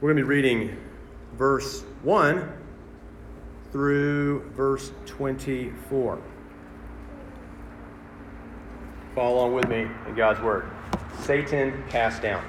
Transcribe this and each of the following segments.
We're going to be reading verse 1 through verse 24. Follow along with me in God's Word. Satan cast down.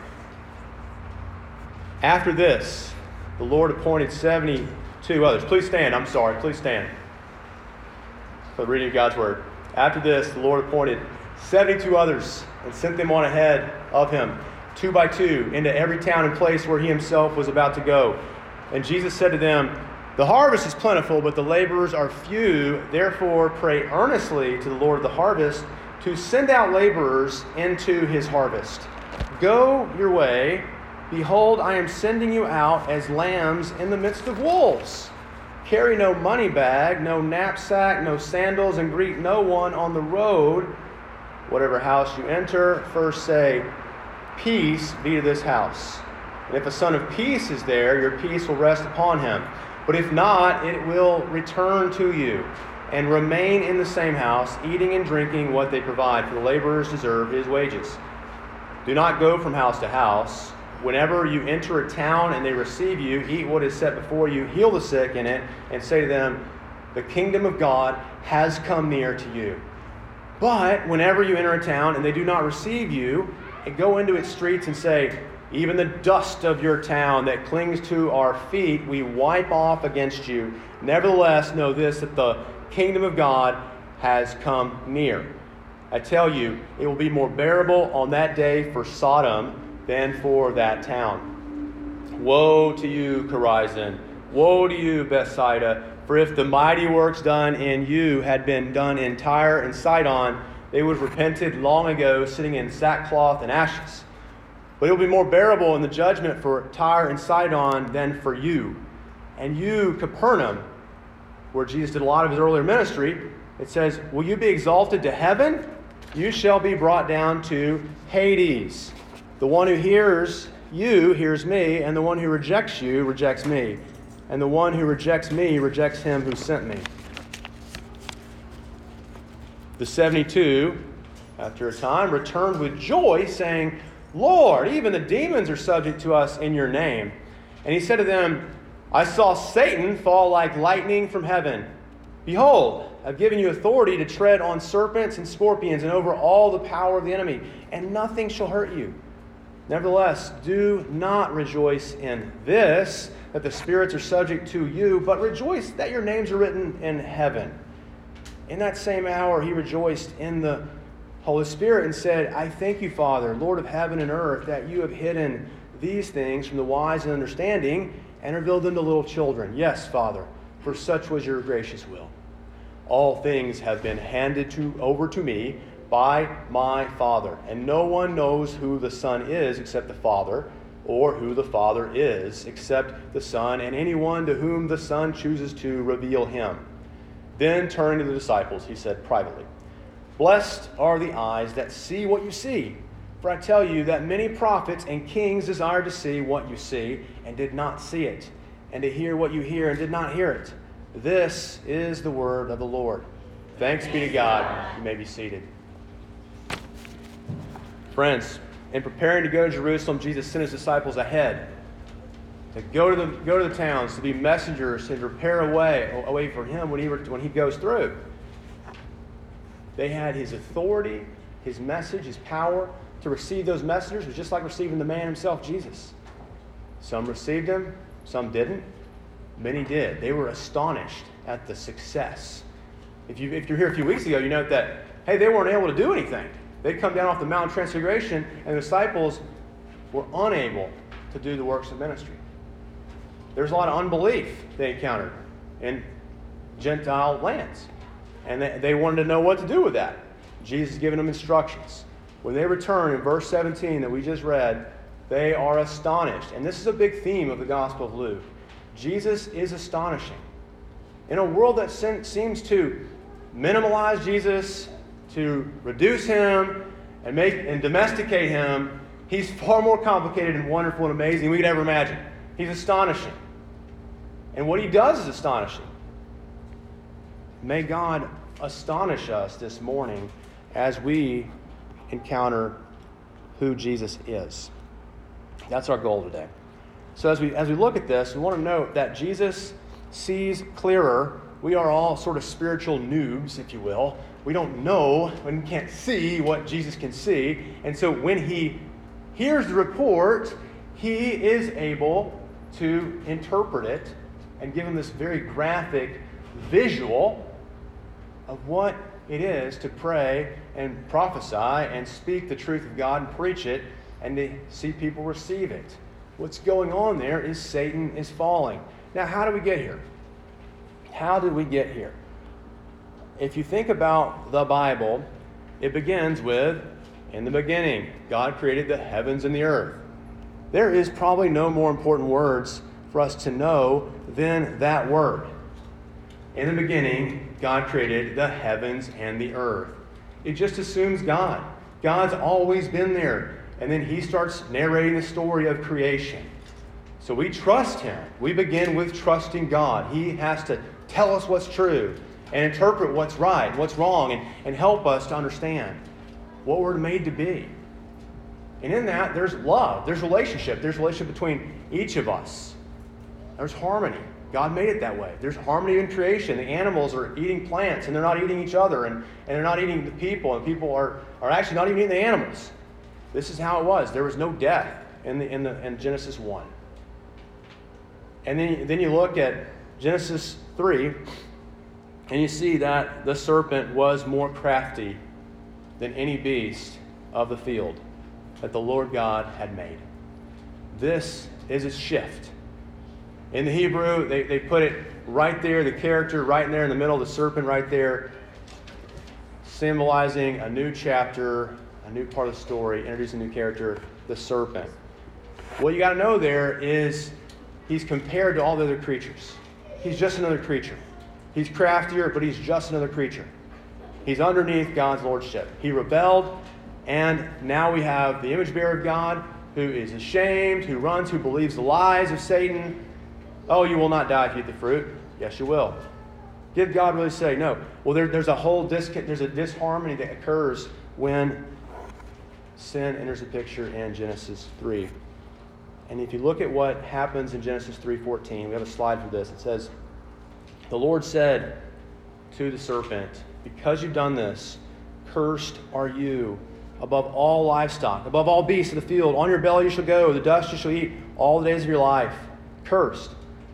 After this, the Lord appointed 72 others. Please stand. Please stand for the reading of God's Word. After this, the Lord appointed 72 others and sent them on ahead of him, 2 by 2, into every town and place where he himself was about to go. And Jesus said to them, "The harvest is plentiful, but the laborers are few. Therefore, pray earnestly to the Lord of the harvest to send out laborers into his harvest. Go your way. Behold, I am sending you out as lambs in the midst of wolves. Carry no money bag, no knapsack, no sandals, and greet no one on the road. Whatever house you enter, first say, 'Peace be to this house.' And if a son of peace is there, your peace will rest upon him. But if not, it will return to you. And remain in the same house, eating and drinking what they provide, for the laborers deserve his wages. Do not go from house to house. Whenever you enter a town and they receive you, eat what is set before you, heal the sick in it, and say to them, 'The kingdom of God has come near to you.' But whenever you enter a town and they do not receive you, go into its streets and say, 'Even the dust of your town that clings to our feet, we wipe off against you. Nevertheless, know this, that the kingdom of God has come near. I tell you, it will be more bearable on that day for Sodom than for that town. Woe to you, Chorazin! Woe to you, Bethsaida! For if the mighty works done in you had been done in Tyre and Sidon, they would have repented long ago, sitting in sackcloth and ashes. But it will be more bearable in the judgment for Tyre and Sidon than for you. And you, Capernaum," where Jesus did a lot of his earlier ministry, it says, "Will you be exalted to heaven? You shall be brought down to Hades. The one who hears you hears me, and the one who rejects you rejects me. And the one who rejects me rejects him who sent me." The 72, after a time, returned with joy, saying, "Lord, even the demons are subject to us in your name." And he said to them, "I saw Satan fall like lightning from heaven. Behold, I've given you authority to tread on serpents and scorpions and over all the power of the enemy, and nothing shall hurt you. Nevertheless, do not rejoice in this, that the spirits are subject to you, but rejoice that your names are written in heaven." In that same hour, he rejoiced in the Holy Spirit and said, "I thank you, Father, Lord of heaven and earth, that you have hidden these things from the wise and understanding and revealed them to little children. Yes, Father, for such was your gracious will. All things have been handed over to me by my Father, and no one knows who the Son is except the Father, or who the Father is except the Son, and anyone to whom the Son chooses to reveal him." Then turning to the disciples, he said privately, "Blessed are the eyes that see what you see. For I tell you that many prophets and kings desired to see what you see and did not see it, and to hear what you hear and did not hear it. This is the word of the Lord." Thanks be to God. You may be seated. Friends, in preparing to go to Jerusalem, Jesus sent his disciples ahead to go to the towns, to be messengers, to prepare a way for him when he goes through. They had his authority, his message, his power. To receive those messengers was just like receiving the man himself, Jesus. Some received him, some didn't. Many did. They were astonished at the success. If you're here a few weeks ago, you note that, hey, they weren't able to do anything. They'd come down off the Mount of Transfiguration, and the disciples were unable to do the works of ministry. There's a lot of unbelief they encountered in Gentile lands. And they wanted to know what to do with that. Jesus is giving them instructions. When they return in verse 17 that we just read, they are astonished. And this is a big theme of the Gospel of Luke. Jesus is astonishing. In a world that seems to minimalize Jesus, to reduce him, and domesticate him, he's far more complicated and wonderful and amazing than we could ever imagine. He's astonishing. And what he does is astonishing. May God astonish us this morning as we encounter who Jesus is. That's our goal today. So as we look at this, we want to note that Jesus sees clearer. We are all sort of spiritual noobs, if you will. We don't know and can't see what Jesus can see. And so when he hears the report, he is able to interpret it and give him this very graphic visual of what it is to pray and prophesy and speak the truth of God and preach it and to see people receive it. What's going on there is Satan is falling. Now, how do we get here? How did we get here? If you think about the Bible, it begins with, in the beginning, God created the heavens and the earth. There is probably no more important words for us to know than that word. In the beginning, God created the heavens and the earth. It just assumes God. God's always been there. And then he starts narrating the story of creation. So we trust him. We begin with trusting God. He has to tell us what's true and interpret what's right, what's wrong, and help us to understand what we're made to be. And in that, there's love. There's relationship. There's relationship between each of us. There's harmony. God made it that way. There's harmony in creation. The animals are eating plants, and they're not eating each other, and they're not eating the people, and people are actually not even eating the animals. This is how it was. There was no death in Genesis 1. And then you look at Genesis 3, and you see that the serpent was more crafty than any beast of the field that the Lord God had made. This is a shift. In the Hebrew, they put it right there, the character right there in the middle, the serpent right there, symbolizing a new chapter, a new part of the story, introducing a new character, the serpent. What you got to know there is he's compared to all the other creatures. He's just another creature. He's craftier, but he's just another creature. He's underneath God's lordship. He rebelled, and now we have the image bearer of God who is ashamed, who runs, who believes the lies of Satan. Oh, you will not die if you eat the fruit. Yes, you will. Did God really say no? Well, there's a disharmony that occurs when sin enters the picture in Genesis 3. And if you look at what happens in Genesis 3:14, we have a slide for this. It says, "The Lord said to the serpent, because you've done this, cursed are you above all livestock, above all beasts of the field. On your belly you shall go, the dust you shall eat all the days of your life. Cursed.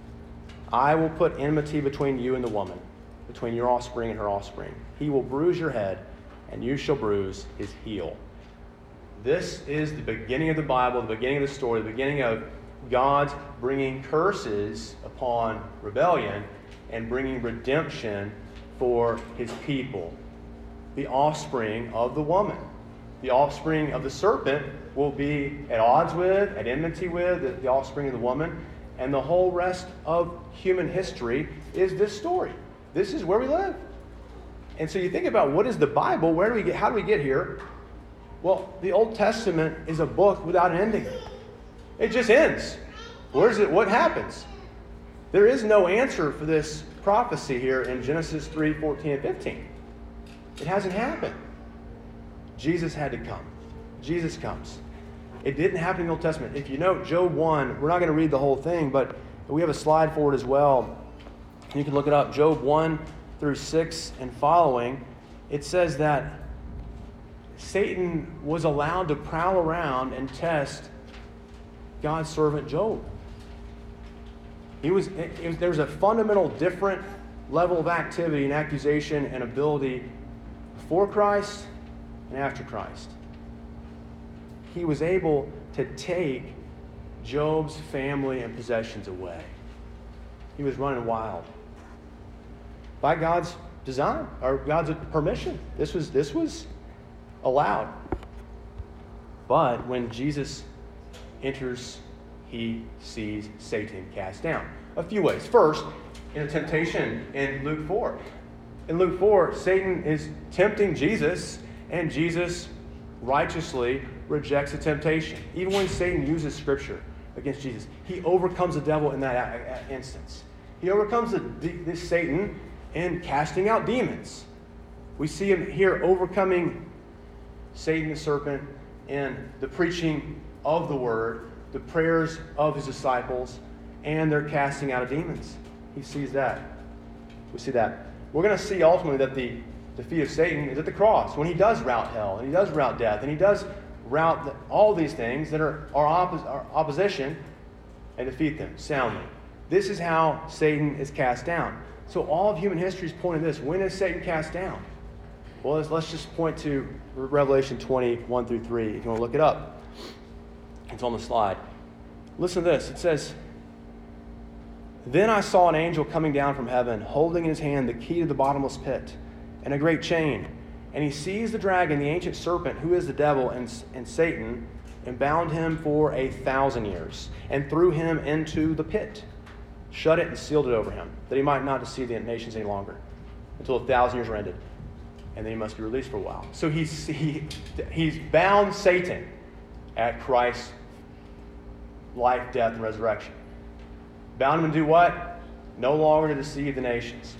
I will put enmity between you and the woman, between your offspring and her offspring. He will bruise your head, and you shall bruise his heel." This is the beginning of the Bible, the beginning of the story, the beginning of God bringing curses upon rebellion and bringing redemption for his people. The offspring of the woman. The offspring of the serpent will be at odds with, at enmity with, the offspring of the woman. And the whole rest of human history is this story. This is where we live. And so you think about, what is the Bible? How do we get here? Well, the Old Testament is a book without an ending. It just ends. What happens? There is no answer for this prophecy here in Genesis 3:14 and 15. It hasn't happened. Jesus had to come. Jesus comes. It didn't happen in the Old Testament. If you note Job 1, we're not going to read the whole thing, but we have a slide for it as well. You can look it up. Job 1 through 6 and following. It says that Satan was allowed to prowl around and test God's servant Job. There was a fundamental different level of activity and accusation and ability before Christ and after Christ. He was able to take Job's family and possessions away. He was running wild. By God's design, or God's permission. This was allowed. But when Jesus enters, he sees Satan cast down. A few ways. First, in a temptation in Luke 4. In Luke 4, Satan is tempting Jesus, and Jesus righteously rejects the temptation. Even when Satan uses Scripture against Jesus, he overcomes the devil in that instance. He overcomes this Satan in casting out demons. We see him here overcoming Satan the serpent in the preaching of the Word, the prayers of his disciples and their casting out of demons. He sees that. We see that. We're going to see ultimately that the defeat of Satan is at the cross, when he does rout hell, and he does rout death, and he does rout all these things that are our opposition and defeat them soundly. This is how Satan is cast down. So all of human history is pointing to this. When is Satan cast down? Well, let's just point to Revelation 20, 1 through 3, if you want to look it up. It's on the slide. Listen to this. It says, "Then I saw an angel coming down from heaven, holding in his hand the key to the bottomless pit and a great chain. And he seized the dragon, the ancient serpent, who is the devil and Satan, and bound him for 1,000 years, and threw him into the pit, shut it and sealed it over him, that he might not deceive the nations any longer, until 1,000 years are ended. And then he must be released for a while." So he's bound Satan at Christ's life, death, and resurrection. Bound him to do what? No longer to deceive the nations.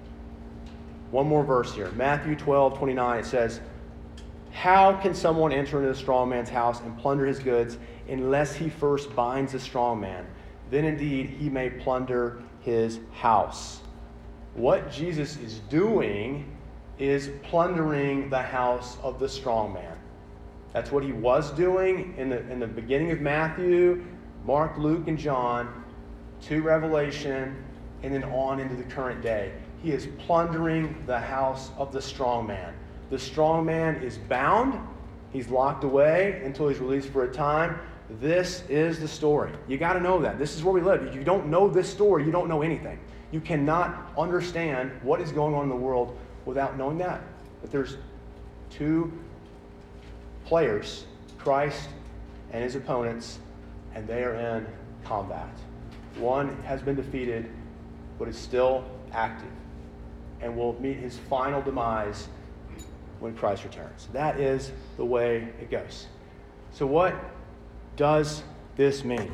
One more verse here. Matthew 12:29, it says, "How can someone enter into the strong man's house and plunder his goods unless he first binds the strong man? Then indeed he may plunder his house." What Jesus is doing is plundering the house of the strong man. That's what he was doing in the beginning of Matthew, Mark, Luke, and John, to Revelation, and then on into the current day. He is plundering the house of the strong man. The strong man is bound. He's locked away until he's released for a time. This is the story. You got to know that. This is where we live. If you don't know this story, you don't know anything. You cannot understand what is going on in the world without knowing that. That there's two players, Christ and his opponents, and they are in combat. One has been defeated, but is still active, and will meet his final demise when Christ returns. That is the way it goes. So what does this mean?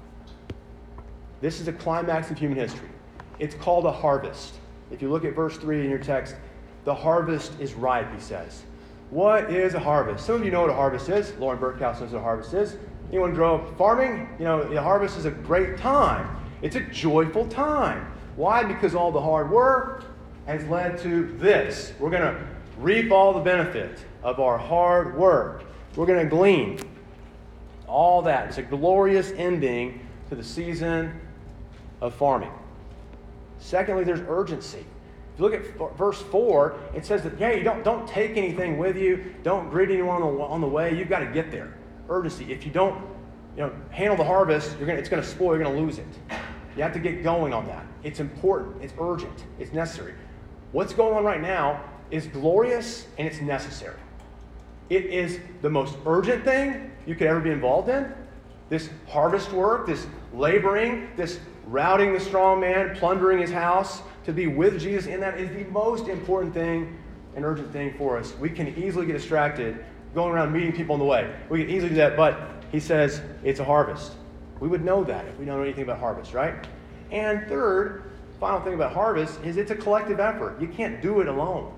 This is a climax of human history. It's called a harvest. If you look at verse 3 in your text, the harvest is ripe, he says. What is a harvest? Some of you know what a harvest is. Lauren Burkhouse knows what a harvest is. Anyone grow up farming? You know, the harvest is a great time. It's a joyful time. Why? Because all the hard work has led to this. We're going to reap all the benefit of our hard work. We're going to glean all that. It's a glorious ending to the season of farming. Secondly, there's urgency. If you look at verse 4, it says that, hey, don't take anything with you. Don't greet anyone on the way. You've got to get there. Urgency. If you don't handle the harvest, it's going to spoil. You're going to lose it. You have to get going on that. It's important. It's urgent. It's necessary. What's going on right now is glorious and it's necessary. It is the most urgent thing you could ever be involved in. This harvest work, this laboring, this routing the strong man, plundering his house, to be with Jesus in that is the most important thing and urgent thing for us. We can easily get distracted going around meeting people on the way. We can easily do that, but he says it's a harvest. We would know that if we don't know anything about harvest, right? And third, final thing about harvest is it's a collective effort. You can't do it alone.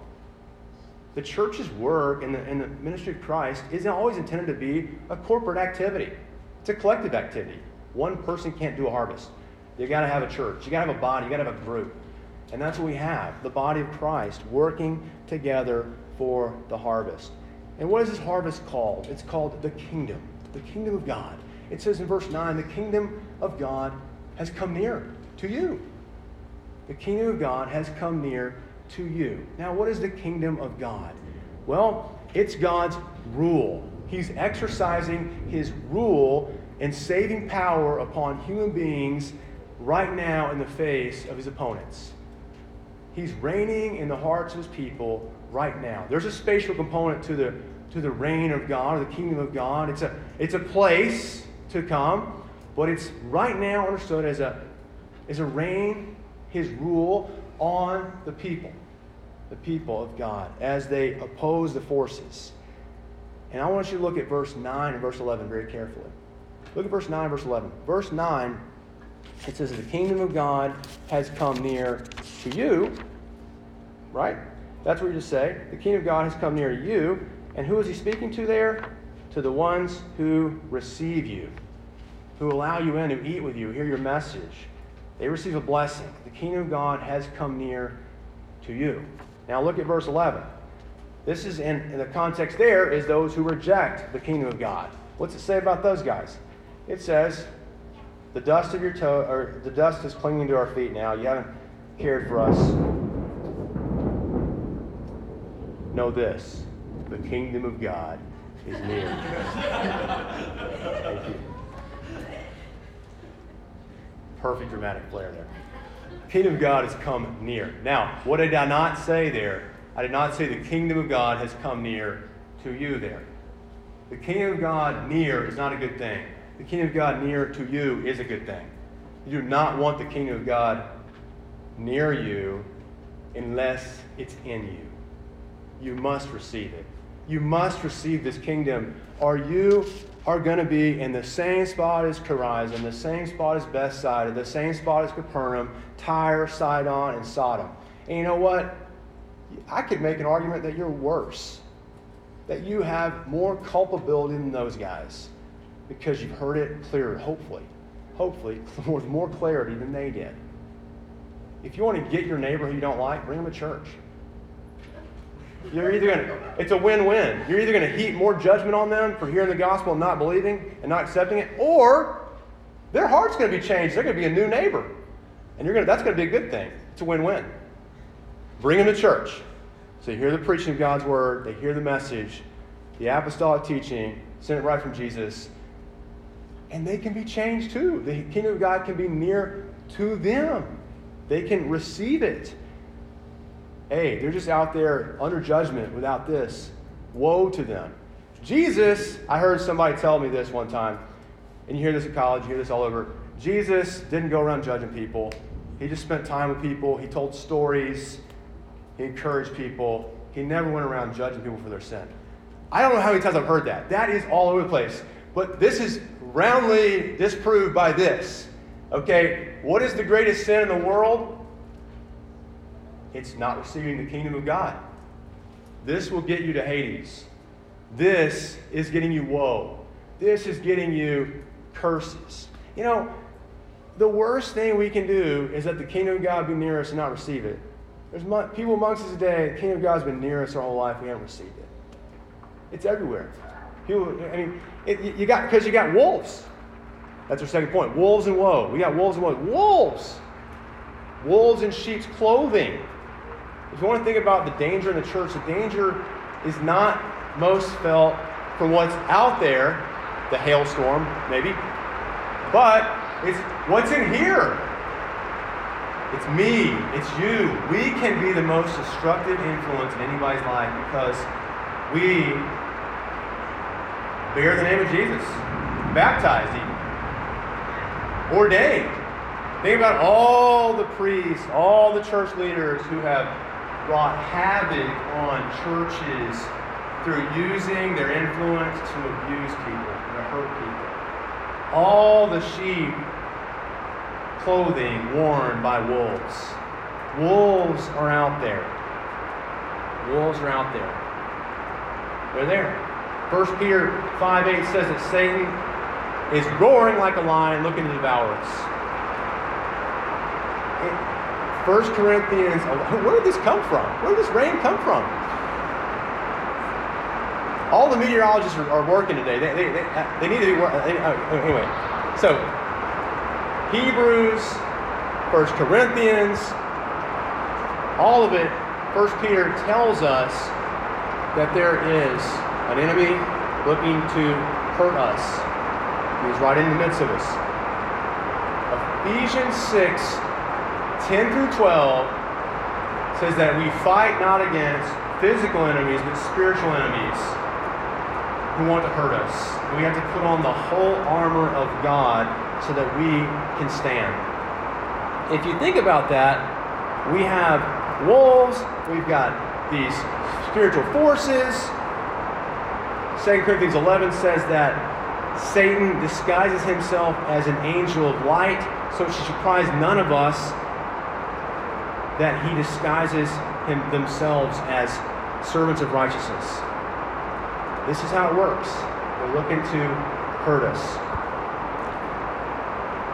The church's work and the ministry of Christ isn't always intended to be a corporate activity. It's a collective activity. One person can't do a harvest. You got to have a church. You got to have a body. You got to have a group. And that's what we have, the body of Christ working together for the harvest. And what is this harvest called? It's called the kingdom of God. It says in verse 9, the kingdom of God has come near to you. The kingdom of God has come near to you. Now, what is the kingdom of God? Well, it's God's rule. He's exercising his rule and saving power upon human beings right now in the face of his opponents. He's reigning in the hearts of his people right now. There's a spatial component to the reign of God, or the kingdom of God. It's a place to come, but it's right now understood as a reign, his rule on the people of God, as they oppose the forces. And I want you to look at verse 9 and verse 11 very carefully. Look at verse 9 and verse 11. Verse 9, it says, the kingdom of God has come near to you, right? That's what you just say. The kingdom of God has come near to you. And who is he speaking to there? To the ones who receive you. who allow you in, who eat with you, hear your message, they receive a blessing. The kingdom of God has come near to you. Now look at verse 11. This is in the context there is those who reject the kingdom of God. What's it say about those guys? It says, the dust of your toe, or the dust is clinging to our feet now. You haven't cared for us. Know this, the kingdom of God is near. Thank you. Perfect dramatic flair there. The kingdom of God has come near. Now, what did I not say there? I did not say the kingdom of God has come near to you there. The kingdom of God near is not a good thing. The kingdom of God near to you is a good thing. You do not want the kingdom of God near you unless it's in you. You must receive it. You must receive this kingdom, or you are going to be in the same spot as Chorazin, the same spot as Bethsaida, the same spot as Capernaum, Tyre, Sidon, and Sodom. And you know what? I could make an argument that you're worse, that you have more culpability than those guys because you've heard it clearer, hopefully, with more clarity than they did. If you want to get your neighbor who you don't like, bring them to church. It's a win-win. You're either going to heap more judgment on them for hearing the gospel and not believing and not accepting it, or their heart's going to be changed. They're going to be a new neighbor. And that's going to be a good thing. It's a win-win. Bring them to church. So you hear the preaching of God's word, they hear the message, the apostolic teaching, sent right from Jesus, and they can be changed too. The kingdom of God can be near to them. They can receive it. Hey, they're just out there under judgment without this. Woe to them. Jesus, I heard somebody tell me this one time, and you hear this at college, you hear this all over. Jesus didn't go around judging people. He just spent time with people. He told stories. He encouraged people. He never went around judging people for their sin. I don't know how many times I've heard that. That is all over the place. But this is roundly disproved by this. Okay, what is the greatest sin in the world? It's not receiving the kingdom of God. This will get you to Hades. This is getting you woe. This is getting you curses. You know, the worst thing we can do is let the kingdom of God be near us and not receive it. There's people amongst us today, the kingdom of God's been near us our whole life, we haven't received it. It's everywhere. Because you got wolves. That's our second point. Wolves and woe. We got wolves and woe. Wolves! Wolves in sheep's clothing. If you want to think about the danger in the church, the danger is not most felt from what's out there, the hailstorm, maybe, but it's what's in here. It's me. It's you. We can be the most destructive influence in anybody's life because we bear the name of Jesus, baptized even, ordained. Think about all the priests, all the church leaders who have brought havoc on churches through using their influence to abuse people, to hurt people. All the sheep clothing worn by wolves. Wolves are out there. Wolves are out there. They're there. 1 Peter 5:8 says that Satan is roaring like a lion looking to devour us. 1 Corinthians, where did this come from? Where did this rain come from? All the meteorologists are working today. They need to be working. Anyway, so Hebrews, 1 Corinthians, all of it, 1 Peter tells us that there is an enemy looking to hurt us. He's right in the midst of us. Ephesians 6, 10 through 12 says that we fight not against physical enemies, but spiritual enemies who want to hurt us. We have to put on the whole armor of God so that we can stand. If you think about that, we have wolves, we've got these spiritual forces. 2 Corinthians 11 says that Satan disguises himself as an angel of light, so it should surprise none of us that he disguises themselves as servants of righteousness. This is how it works. They're looking to hurt us.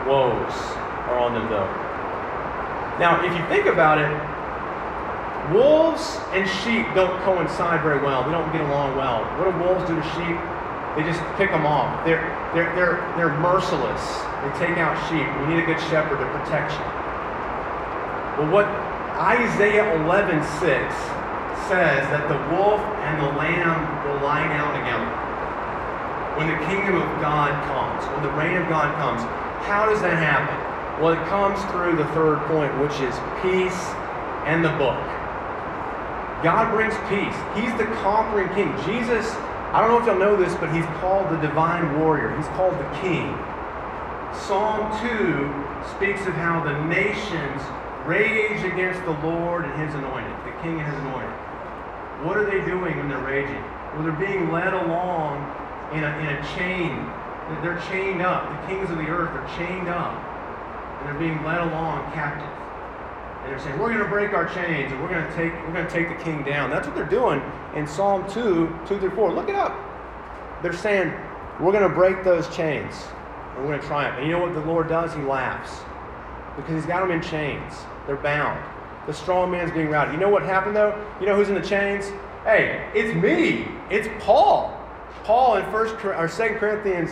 woes are on them, though. Now, if you think about it, wolves and sheep don't coincide very well. They don't get along well. What do wolves do to sheep? They just pick them off. They're merciless. They take out sheep. You need a good shepherd to protect you. Well, what Isaiah 11:6 says that the wolf and the lamb will lie down together when the kingdom of God comes, when the reign of God comes. How does that happen? Well, it comes through the third point, which is peace and the book. God brings peace. He's the conquering king. Jesus, I don't know if y'all know this, but he's called the divine warrior. He's called the king. Psalm 2 speaks of how the nations rage against the Lord and his anointed, the king and his anointed. What are they doing when they're raging? Well, they're being led along in a chain. They're chained up. The kings of the earth are chained up. And they're being led along captive. And they're saying, we're going to break our chains and we're going to take the king down. That's what they're doing in Psalm 2:2-4. Look it up. They're saying, we're going to break those chains and we're going to triumph. And you know what the Lord does? He laughs. Because he's got them in chains. They're bound. The strong man's being routed. You know what happened though? You know who's in the chains? Hey, it's me. It's Paul. Paul in 2 Corinthians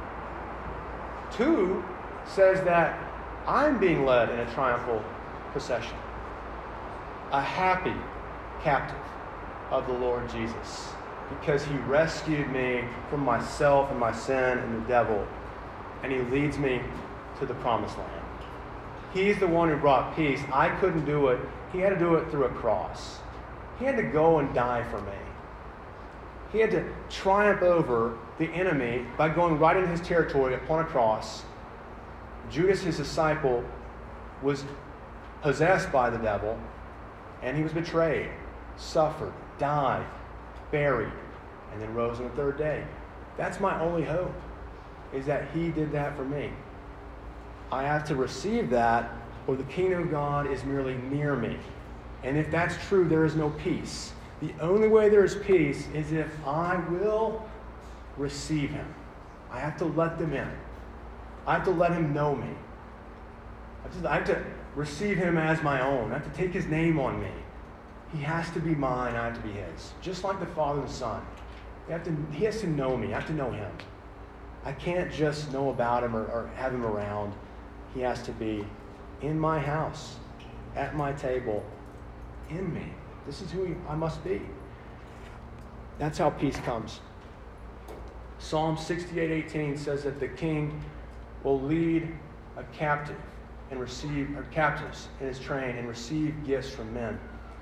2 says that I'm being led in a triumphal procession. A happy captive of the Lord Jesus. Because he rescued me from myself and my sin and the devil. And he leads me to the promised land. He's the one who brought peace. I couldn't do it. He had to do it through a cross. He had to go and die for me. He had to triumph over the enemy by going right into his territory upon a cross. Judas, his disciple, was possessed by the devil, and he was betrayed, suffered, died, buried, and then rose on the third day. That's my only hope, is that he did that for me. I have to receive that, or the kingdom of God is merely near me. And if that's true, there is no peace. The only way there is peace is if I will receive him. I have to let them in. I have to let him know me. I have to receive him as my own. I have to take his name on me. He has to be mine. I have to be his. Just like the Father and the Son. He has to know me. I have to know him. I can't just know about him or have him around. He has to be in my house, at my table, in me. This is who I must be. That's how peace comes. Psalm 68:18 says that the king will lead a captive and receive, or captives in his train, and receive gifts from men.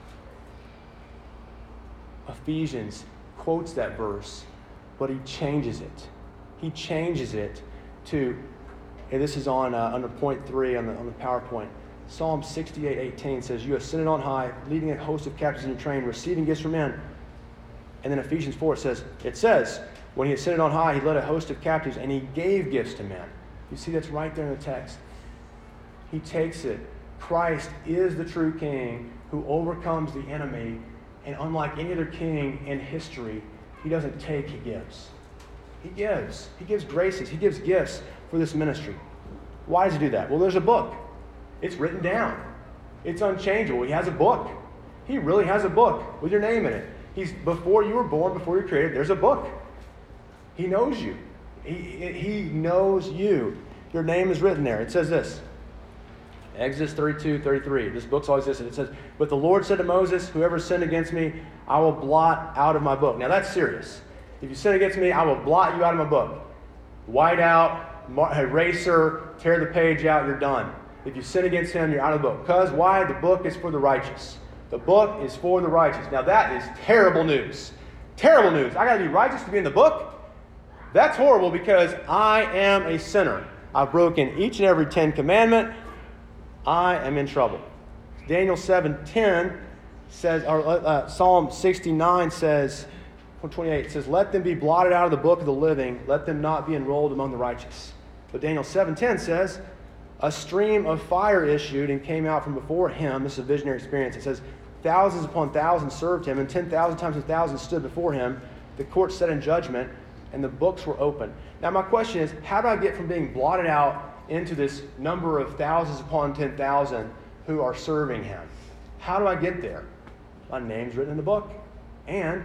Ephesians quotes that verse, but he changes it. He changes it to, and this is on under point 3 on the PowerPoint. Psalm 68:18 says, you ascended on high, leading a host of captives in your train, receiving gifts from men. And then Ephesians 4 it says, when he ascended on high, he led a host of captives and he gave gifts to men. You see, that's right there in the text. He takes it. Christ is the true king who overcomes the enemy, and unlike any other king in history, he doesn't take, he gives. He gives. He gives graces. He gives gifts for this ministry. Why does he do that? Well, there's a book. It's written down. It's unchangeable. He has a book. He really has a book with your name in it. Before you were born, before you were created, there's a book. He knows you. He knows you. Your name is written there. It says this. Exodus 32:33. This book's always existed. It says, but the Lord said to Moses, whoever sinned against me, I will blot out of my book. Now that's serious. If you sin against me, I will blot you out of my book. White out, eraser, tear the page out, you're done. If you sin against him, you're out of the book. Because why? The book is for the righteous. The book is for the righteous. Now that is terrible news. Terrible news. I got to be righteous to be in the book? That's horrible because I am a sinner. I've broken each and every 10 commandment. I am in trouble. Daniel 7:10 says, or Psalm 69 says, 28 says, let them be blotted out of the book of the living. Let them not be enrolled among the righteous. But Daniel 7:10 says, a stream of fire issued and came out from before him. This is a visionary experience. It says, thousands upon thousands served him, and 10,000 times 1,000 stood before him. The court sat in judgment, and the books were open. Now my question is, how do I get from being blotted out into this number of thousands upon 10,000 who are serving him. How do I get there? My name's written in the book. And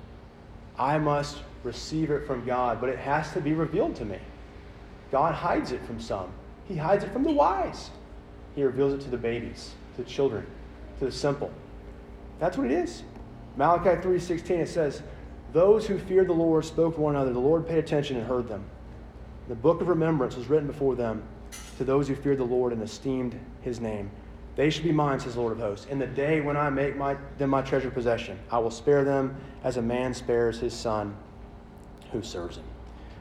I must receive it from God, but it has to be revealed to me. God hides it from some. He hides it from the wise. He reveals it to the babies, to the children, to the simple. That's what it is. Malachi 3:16, it says, those who feared the Lord spoke to one another. The Lord paid attention and heard them. The book of remembrance was written before them to those who feared the Lord and esteemed his name. They should be mine, says the Lord of hosts. In the day when I make them my treasured possession, I will spare them as a man spares his son who serves him.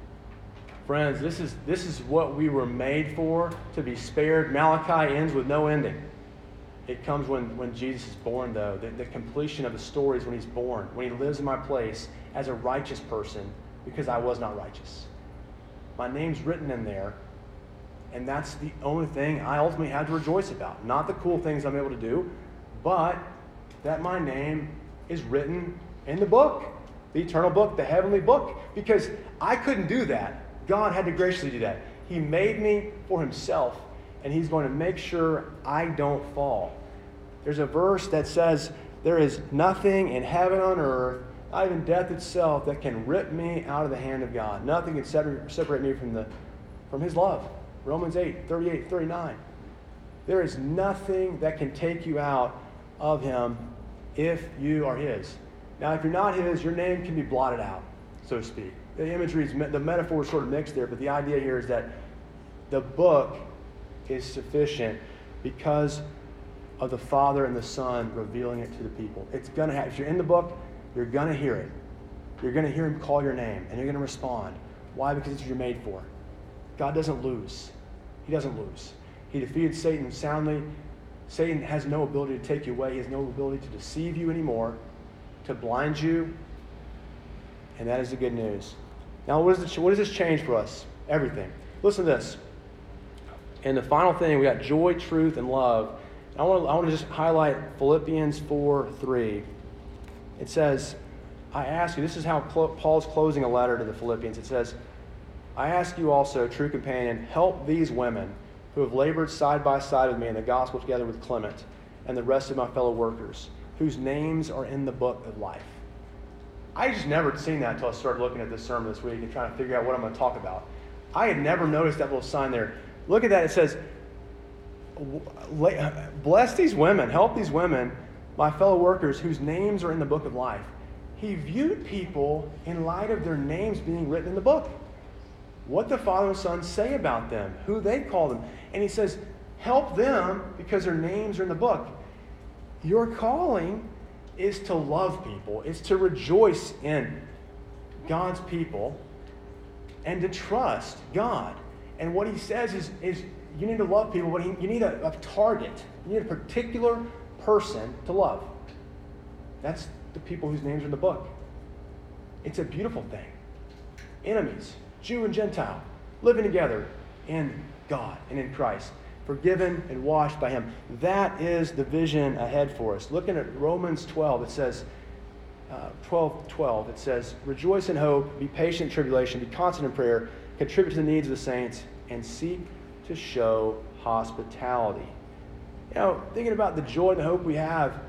Friends, this is what we were made for, to be spared. Malachi ends with no ending. It comes when Jesus is born, though. The completion of the story is when he's born, when he lives in my place as a righteous person because I was not righteous. My name's written in there, and that's the only thing I ultimately had to rejoice about. Not the cool things I'm able to do, but that my name is written in the book, the eternal book, the heavenly book, because I couldn't do that. God had to graciously do that. He made me for himself, and he's going to make sure I don't fall. There's a verse that says, there is nothing in heaven on earth, not even death itself, that can rip me out of the hand of God. Nothing can separate me from his love. Romans 8:38, 39. There is nothing that can take you out of him if you are his. Now, if you're not his, your name can be blotted out, so to speak. The imagery, the metaphor is sort of mixed there, but the idea here is that the book is sufficient because of the Father and the Son revealing it to the people. It's going to happen. If you're in the book, you're going to hear it. You're going to hear him call your name, and you're going to respond. Why? Because it's what you're made for. God doesn't lose. He doesn't lose. He defeated Satan soundly. Satan has no ability to take you away. He has no ability to deceive you anymore, to blind you, and that is the good news. Now, what does this change for us? Everything. Listen to this. And the final thing, we got joy, truth, and love. I want to just highlight Philippians 4:3. It says, I ask you, this is how Paul's closing a letter to the Philippians. It says, I ask you also, true companion, help these women who have labored side by side with me in the gospel together with Clement and the rest of my fellow workers, whose names are in the book of life. I just never seen that until I started looking at this sermon this week and trying to figure out what I'm going to talk about. I had never noticed that little sign there. Look at that. It says, bless these women, help these women, my fellow workers, whose names are in the book of life. He viewed people in light of their names being written in the book. What the Father and Son say about them, who they call them. And he says, help them because their names are in the book. Your calling is to love people, is to rejoice in God's people, and to trust God. And what he says is you need to love people, but you need a target. You need a particular person to love. That's the people whose names are in the book. It's a beautiful thing. Enemies, Jew and Gentile, living together in God and in Christ, forgiven and washed by him. That is the vision ahead for us. Looking at Romans 12, it says, 12:12, it says, rejoice in hope, be patient in tribulation, be constant in prayer, contribute to the needs of the saints, and seek to show hospitality. You know, thinking about the joy and the hope we have,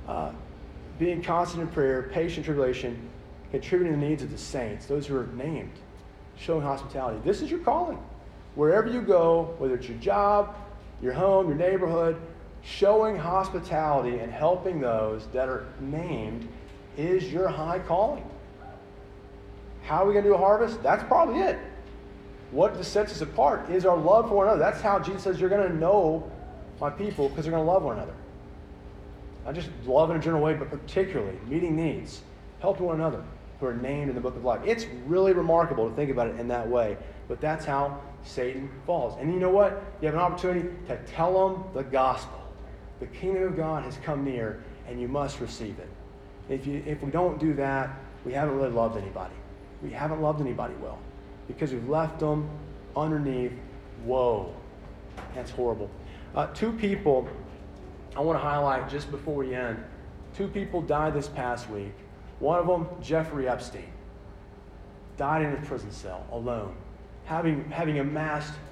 being constant in prayer, patient in tribulation, contributing to the needs of the saints, those who are named, showing hospitality. This is your calling. Wherever you go, whether it's your job, your home, your neighborhood, showing hospitality and helping those that are named is your high calling. How are we going to do a harvest? That's probably it. What sets us apart is our love for one another. That's how Jesus says you're going to know my people, because they're going to love one another. Not just love in a general way, but particularly meeting needs, helping one another who are named in the book of life. It's really remarkable to think about it in that way. But that's how Satan falls. And you know what? You have an opportunity to tell them the gospel. The kingdom of God has come near, and you must receive it. If we don't do that, we haven't really loved anybody. We haven't loved anybody well, because we've left them underneath. Whoa, that's horrible. Two people I want to highlight just before we end. Two people died this past week. One of them, Jeffrey Epstein, died in a prison cell alone, having amassed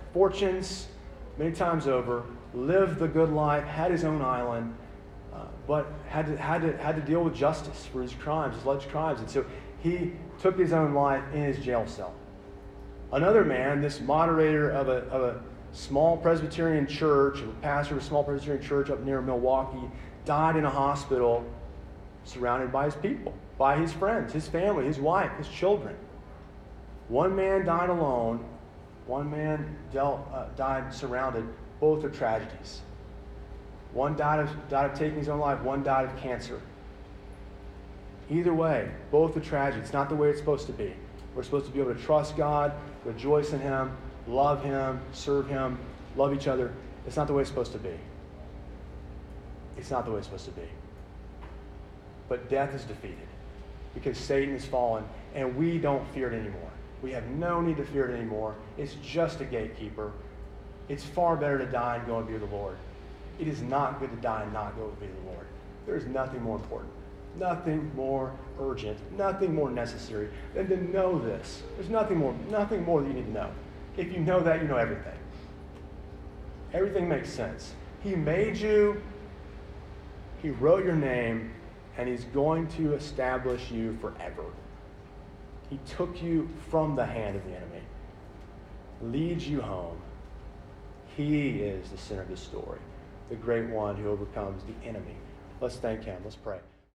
fortunes many times over, lived the good life, had his own island, but had to deal with justice for his crimes, his alleged crimes. And so he took his own life in his jail cell. Another man, this moderator of a small Presbyterian church, a pastor of a small Presbyterian church up near Milwaukee, died in a hospital surrounded by his people, by his friends, his family, his wife, his children. One man died alone. One man died surrounded. Both are tragedies. One died of taking his own life. One died of cancer. Either way, both are tragic. It's not the way it's supposed to be. We're supposed to be able to trust God, rejoice in Him, love Him, serve Him, love each other. It's not the way it's supposed to be. It's not the way it's supposed to be. But death is defeated because Satan is fallen, and we don't fear it anymore. We have no need to fear it anymore. It's just a gatekeeper. It's far better to die and go and be with the Lord. It is not good to die and not go and be with the Lord. There is nothing more important, nothing more urgent, nothing more necessary than to know this. There's nothing more that you need to know. If you know that, you know everything. Everything makes sense. He made you. He wrote your name, and He's going to establish you forever. He took you from the hand of the enemy, leads you home. He is the center of the story, the great one who overcomes the enemy. Let's thank Him. Let's pray.